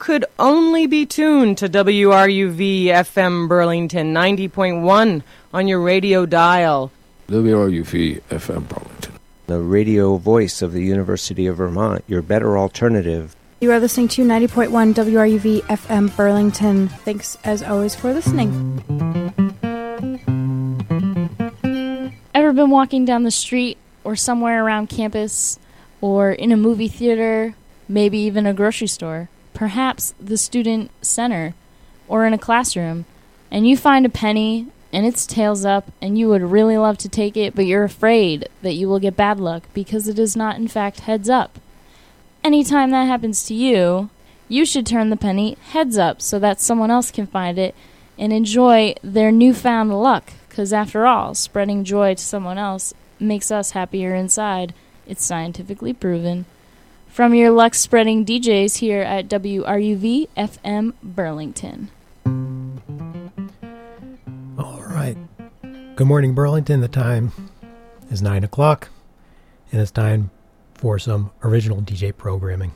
could only be tuned to WRUV FM Burlington 90.1 on your radio dial. WRUV FM Burlington, the radio voice of the University of Vermont, your better alternative. You are listening to 90.1 WRUV FM Burlington. Thanks, as always, for listening. Ever been walking down the street or somewhere around campus or in a movie theater, maybe even a grocery store, perhaps the student center or in a classroom, and you find a penny and it's tails up and you would really love to take it, but you're afraid that you will get bad luck because it is not in fact heads up? Anytime that happens to you, you should turn the penny heads up so that someone else can find it and enjoy their newfound luck, because after all, spreading joy to someone else makes us happier inside. It's scientifically proven. From your luck-spreading DJs here at WRUV FM Burlington. All right. Good morning, Burlington. The time is 9 o'clock, and it's time for some original DJ programming.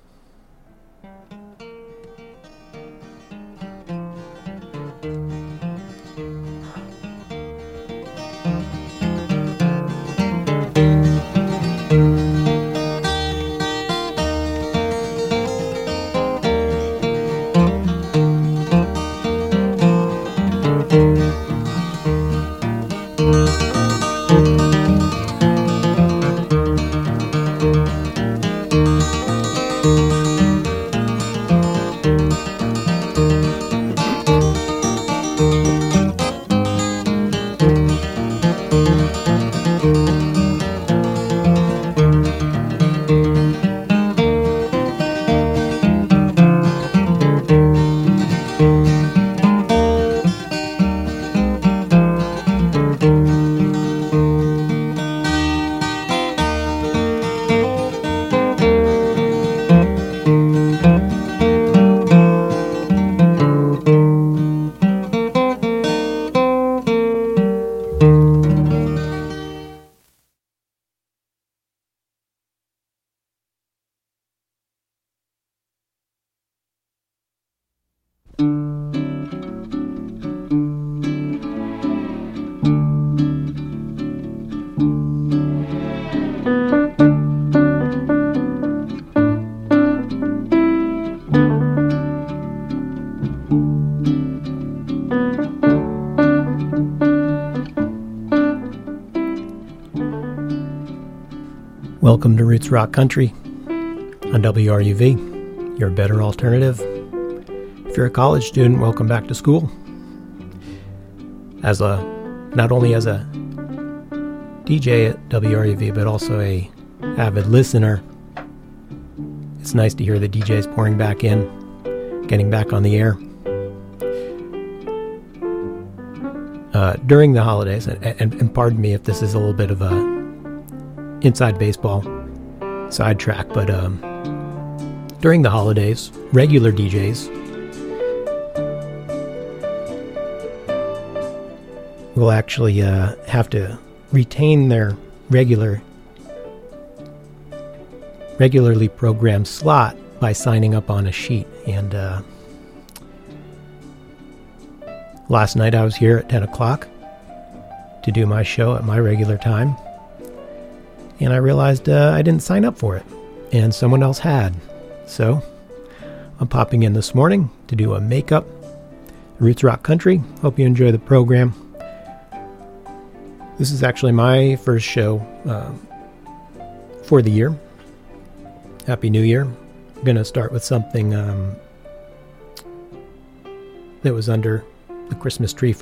Welcome to Roots Rock Country on WRUV, your better alternative. If you're a college student, welcome back to school. Not only as a DJ at WRUV, but also a avid listener, it's nice to hear the DJs pouring back in, getting back on the air. During the holidays, and pardon me if this is a little bit of a inside baseball sidetrack, but during the holidays, regular DJs will actually have to retain their regularly programmed slot by signing up on a sheet. And last night I was here at 10 o'clock to do my show at my regular time, and I realized I didn't sign up for it, and someone else had. So I'm popping in this morning to do a makeup. Roots Rock Country. Hope you enjoy the program. This is actually my first show for the year. Happy New Year. I'm going to start with something that was under the Christmas tree